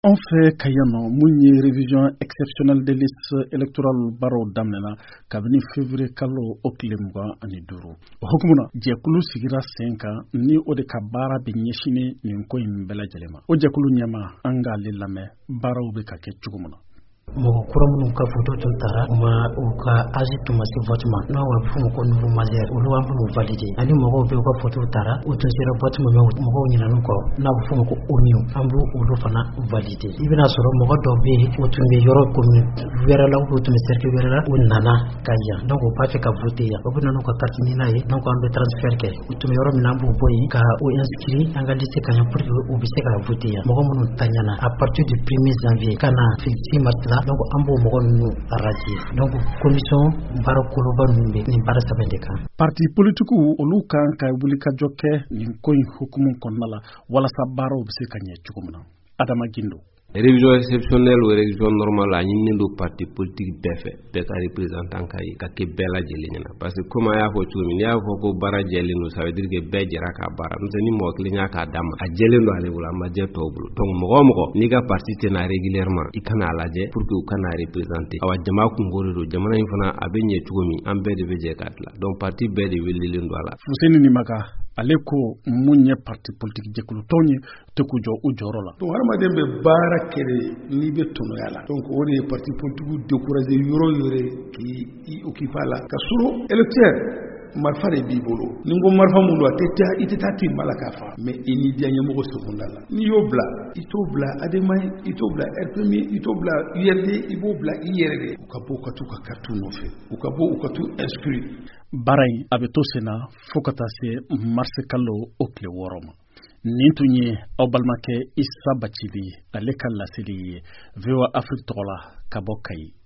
An fɛ Kayano mun ye révision exceptionnelle de liste électorale baaraw daminɛna kabini février kalo o tile 25. O hukumuna jɛkulu sigira sen kan ni o de ka baara bɛ ɲɛsinin nin ko in bɛɛ lajɛlen ma. O jɛkulu ɲɛma an k'ale lamɛn baaraw bɛ ka kɛ cogo min na. Mɔgɔ kura minnu ka photo tun taara u ka âge tun ma se vote ma n'o b'a fɔ ko nouveau majeur olu an b'u validé ani mɔgɔw bɛ u ka photo taara u tun sera vote ma mɔgɔw ɲinɛn'u kɔ n'a bɛ fɔ ko ONU an b'u olu fana validé i bɛna sɔrɔ mɔgɔ dɔw bɛ yen u tun bɛ yɔrɔ commune wɛrɛ la u tun bɛ cercle wɛrɛ la u nana ka yan donc u b'a fɛ ka voter yan u bɛ na n'u ka carte ɲina ye donc an bɛ transfert kɛ u tun bɛ yɔrɔ min na an b'u bɔ yen ka u inscrit an ka liste ka ɲɛ pour que u bɛ se ka voter yan mɔgɔ minnu ta ɲana à partir du 1er janvier ka na 6 mars la donc an b'o mɔgɔ ninnu radier donc commission baara koloba ninnu bɛ nin baara sɛbɛn de kan. Parti politique olu kan ka wuli ka jɔ kɛ nin ko in hukumu kɔnɔna la walasa baaraw bɛ se ka ɲɛ cogo min na. Adama Gindo. Révision exceptionnelle ou révision normale a ñi do parti politique bɛɛ fɛ bɛɛ ka représentant ka yi ka kɛ bɛɛ lajɛlen ɲɛna parce que comme a y'a fɔ cogo min n'i y'a fɔ ko baara jɛlen don ça veut dire que bɛɛ jɛra k'a baara n'o tɛ ni mɔgɔ kelen y'a k'a d'a ma a jɛlen don ale bolo a ma jɛ tɔw bolo donc mɔgɔ o mɔgɔ n'i ka parti tɛ na régulièrement i kana a lajɛ pour que u kana représenter awa jama kungo de don jamana in fana a bɛ ɲɛ cogo min an bɛɛ de bɛ jɛ k'a dilan donc parti bɛɛ de welelen don a la. Fuseni Nimaka ale ko mun ye parti politique jɛkulu tɔn ye tɛ k'u jɔ u jɔyɔrɔ la. Donc hadamaden bɛ baara kɛlɛ n'i bɛ tɔnɔya la donc o de ye parti politique décourager yɔrɔ k'i occuper la ka sɔrɔ électeur marifa de b'i bolo ni ko marifa mun don i tɛ taa ten bala k'a fa mais i ni diya ɲɛmɔgɔ sekunda la n'i y'o bila i t'o bila ademaye i t'o bila RPM i t'o bila URD i b'o bila i yɛrɛ de u ka bɔ u ka t'u ka carte nɔfɛ u ka bɔ u ka t'u inscrit. Baara in a bɛ to sen na fo ka taa se mars kalo o tile 6 ma. Nin tun ye aw balimakɛ Isa Bacili ale ka laseli ye VOA Afrique tɔgɔ la ka bɔ Kayi.